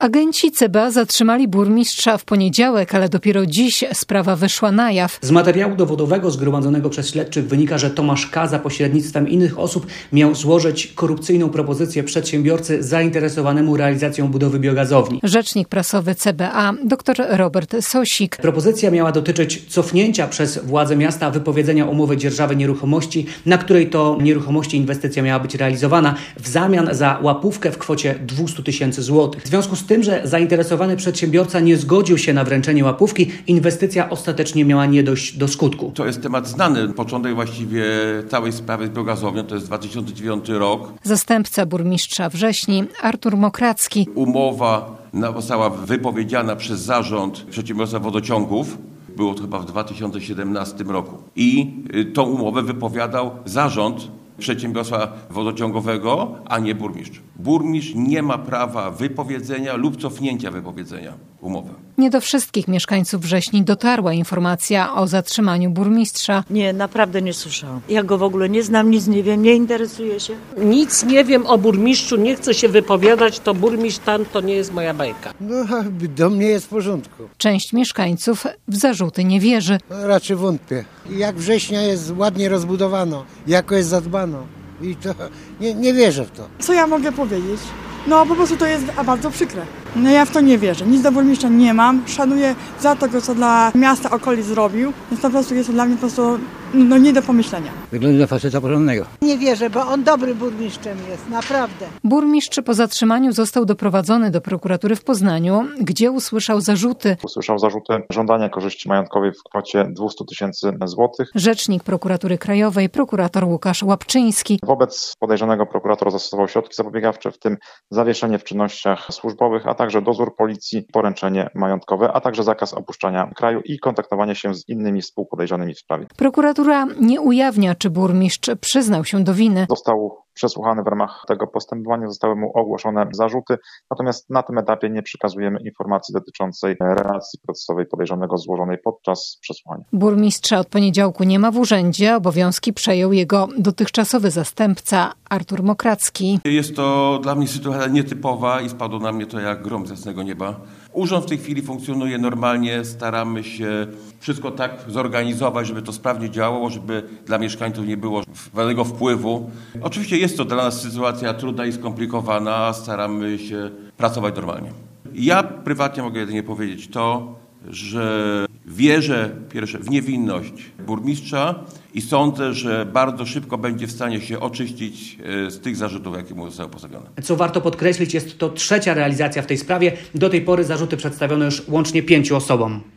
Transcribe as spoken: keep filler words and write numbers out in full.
Agenci C B A zatrzymali burmistrza w poniedziałek, ale dopiero dziś sprawa wyszła na jaw. Z materiału dowodowego zgromadzonego przez śledczych wynika, że Tomasz K. za pośrednictwem innych osób miał złożyć korupcyjną propozycję przedsiębiorcy zainteresowanemu realizacją budowy biogazowni. Rzecznik prasowy C B A dr Robert Sosik. Propozycja miała dotyczyć cofnięcia przez władze miasta wypowiedzenia umowy dzierżawy nieruchomości, na której to nieruchomości inwestycja miała być realizowana w zamian za łapówkę w kwocie dwieście tysięcy złotych. W związku z tym, że zainteresowany przedsiębiorca nie zgodził się na wręczenie łapówki, inwestycja ostatecznie miała nie dojść do skutku. To jest temat znany. Początek właściwie całej sprawy z biogazownią to jest dwa tysiące dziewiąty rok. Zastępca burmistrza Wrześni Artur Mokracki. Umowa została wypowiedziana przez zarząd przedsiębiorstwa wodociągów. Było to chyba w dwa tysiące siedemnastym roku. I tą umowę wypowiadał zarząd przedsiębiorstwa wodociągowego, a nie burmistrz. Burmistrz nie ma prawa wypowiedzenia lub cofnięcia wypowiedzenia umowy. Nie do wszystkich mieszkańców Wrześni dotarła informacja o zatrzymaniu burmistrza. Nie, naprawdę nie słyszałam. Ja go w ogóle nie znam, nic nie wiem, nie interesuję się. Nic nie wiem o burmistrzu, nie chcę się wypowiadać, to burmistrz tam to nie jest moja bajka. No, do mnie jest w porządku. Część mieszkańców w zarzuty nie wierzy. No, raczej wątpię. Jak Września jest ładnie rozbudowano, jako jest zadbano. I to nie, nie wierzę w to. Co ja mogę powiedzieć? No po prostu to jest bardzo przykre. No ja w to nie wierzę. Nic do burmistrza nie mam. Szanuję za to, co dla miasta okolic zrobił. Więc to po prostu jest to dla mnie po prostu no, nie do pomyślenia. Wygląda na faceta porządnego. Nie wierzę, bo on dobrym burmistrzem jest, naprawdę. Burmistrz po zatrzymaniu został doprowadzony do prokuratury w Poznaniu, gdzie usłyszał zarzuty. Usłyszał zarzuty żądania korzyści majątkowej w kwocie dwieście tysięcy złotych. Rzecznik Prokuratury Krajowej, prokurator Łukasz Łapczyński. Wobec podejrzanego prokurator zastosował środki zapobiegawcze, w tym zawieszenie w czynnościach służbowych, a także dozór policji, poręczenie majątkowe, a także zakaz opuszczania kraju i kontaktowanie się z innymi współpodejrzanymi w sprawie. Prokuratura nie ujawnia, czy burmistrz przyznał się do winy. Został przesłuchany w ramach tego postępowania, zostały mu ogłoszone zarzuty, natomiast na tym etapie nie przekazujemy informacji dotyczącej relacji procesowej podejrzanego złożonej podczas przesłuchania. Burmistrza od poniedziałku nie ma w urzędzie, obowiązki przejął jego dotychczasowy zastępca Artur Mokracki. Jest to dla mnie sytuacja nietypowa i spadło na mnie to jak grom z jasnego nieba. Urząd w tej chwili funkcjonuje normalnie, staramy się wszystko tak zorganizować, żeby to sprawnie działało, żeby dla mieszkańców nie było żadnego wpływu. Oczywiście jest to dla nas sytuacja trudna i skomplikowana, staramy się pracować normalnie. Ja prywatnie mogę jedynie powiedzieć to, że wierzę pierwsze w niewinność burmistrza i sądzę, że bardzo szybko będzie w stanie się oczyścić z tych zarzutów, jakie mu zostały postawione. Co warto podkreślić, jest to trzecia realizacja w tej sprawie. Do tej pory zarzuty przedstawiono już łącznie pięciu osobom.